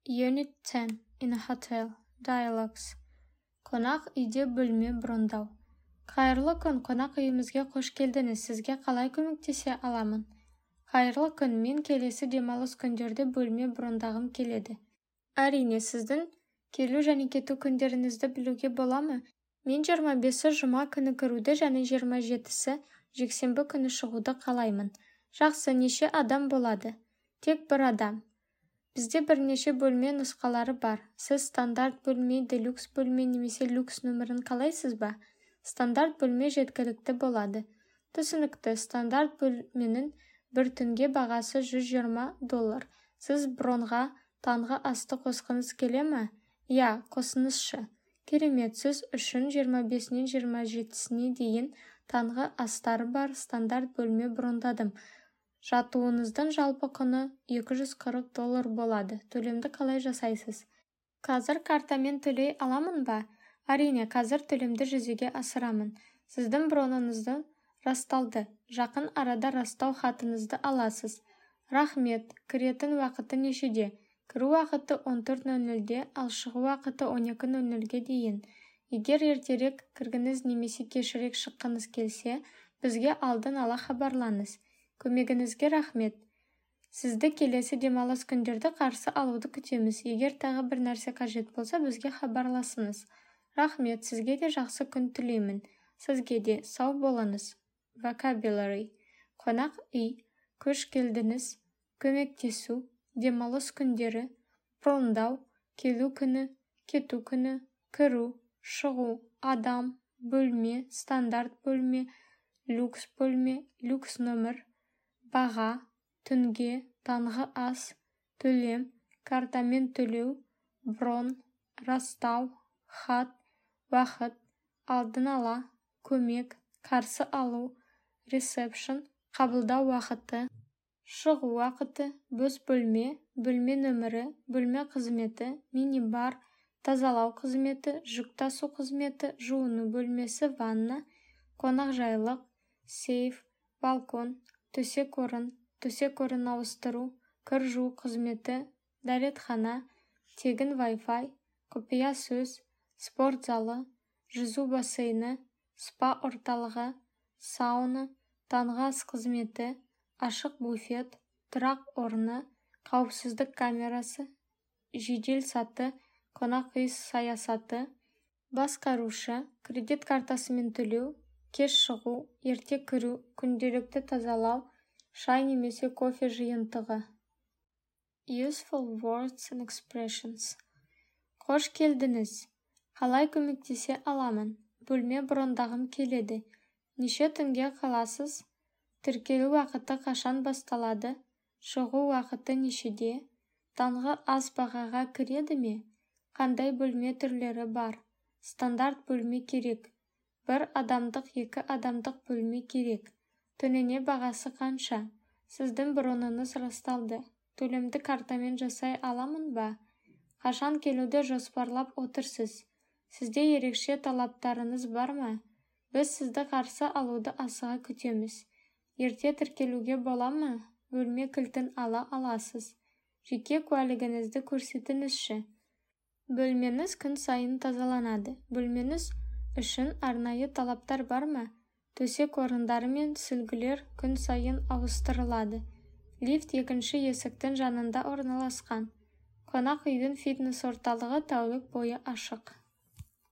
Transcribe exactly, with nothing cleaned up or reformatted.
Unit ten. In a hotel. Dialogues. Қонақ үйде бөлме брондау. Қайырлы күн, қонақ үйімізге қош келдіңіз. Сізге қалай көмектесе аламын? Қайырлы күн, мен келесі демалыс күндерде бөлме брондағым келеді. Әрине, сіздің келу және кету күндеріңізді білуге боламы? Мен жиырма бесі жұма күні кіруді және жиырма жетісі жексенбі күні шығуды қалаймын. Жақсы, неше адам болады? Тек бір адам. Бізде бірнеше бөлме нұсқалары бар. Сіз стандарт бөлме, делюкс бөлме немесе люкс нөмірін қалайсыз ба? Стандарт бөлме жеткілікті болады. Түсінікті, стандарт бөлменің бір түнге бағасы жүз жиырма доллар. Сіз бронға таңғы асты қосқыңыз келе ме? Я, қосыңызшы. Керемет, сіз үшін жиырма бесінен жиырма жетісіне дейін таңғы астары бар стандарт бөлме брондадым. Жатуыңыздың жалпы құны екі жүз қырық доллар болады. Төлемді қалай жасайсыз? Қазір картамен төлей аламын ба? Әрине, қазір төлемді жүзеге асырамын. Сіздің броныңызды расталды. Жақын арада растау хатыңызды аласыз. Рахмет, кіретін уақыты нешеде? Кіру уақыты он төрт нөл нөлде, ал шығу уақыты он екі нөл нөлге дейін. Егер ертерек кіргіңіз немесе кешірек шыққыңыз келсе, бізге алдын ала хабарлаңыз. Көмегіңізге рахмет. Сізді келесі демалыс күндерді қарсы алуды күтеміз. Егер тағы бір нәрсе қажет болса, бізге хабарласыңыз. Рахмет, сізге де жақсы күн тілеймін. Сізге де сау болыңыз. Vocabulary. Қонақ үй, көш келдіңіз, көмектесу, демалыс күндері, брондау, келу күні, кету күні, кіру, шығу, адам, бөлме, стандарт бөлме, люкс бөлме, люкс нөмір, баға, түнге, таңғы ас, төлем, картамен төлеу, брон, растау, хат, уақыт, алдын ала, көмек, қарсы алу, ресепшн, қабылдау уақыты, шығу уақыты, бос бөлме, бөлме нөмірі, бөлме қызметі, мини-бар, тазалау қызметі, жүк тасу қызметі, жуыну бөлмесі, ванна, қонақжайлық, сейф, балкон, төсек орын, төсек орын ауыстыру, кір жуу қызметі, дәретхана, тегін Wi-Fi, құпия сөз, спорт залы, жүзу бассейні, спа орталығы, сауна, таңғы ас қызметі, ашық буфет, тұрақ орны, қауіпсіздік камерасы, жедел саты, қонақ үй саясаты, басқарушы, кредит картасымен төлеу, кеш шығу, ерте кіру, күнделікті тазалау, шай немесе кофе жиынтығы. Useful words and expressions. Қош келдіңіз. Қалай көмектесе аламын? Бөлме брондағым келеді. Неше түнге қаласыз? Тіркелу уақыты қашан басталады? Шығу уақыты нешеде? Таңғы ас бағаға кіреді ме? Қандай бөлме түрлері бар? Стандарт бөлме керек. Бір адамдық, екі адамдық бөлме керек. Түніне бағасы қанша? Сіздің броныңыз расталды. Төлемді картамен жасай аламын ба? Қашан келуді жоспарлап отырсыз? Сізде ерекше талаптарыңыз бар ма? Біз сізді қарсы алуды асыға күтеміз. Ерте тіркелуге бола ма? Бөлме кілтін ала аласыз. Жеке куәлігіңізді көрсетіңізші. Бөлмеңіз күн сайын тазаланады. Бөлмеңіз үшін арнайы талаптар бар ма? Төсек орындары мен сүлгілер күн сайын ауыстырылады. Лифт екінші есіктің жанында орналасқан. Қонақ үйдің фитнес орталығы тәулік бойы ашық.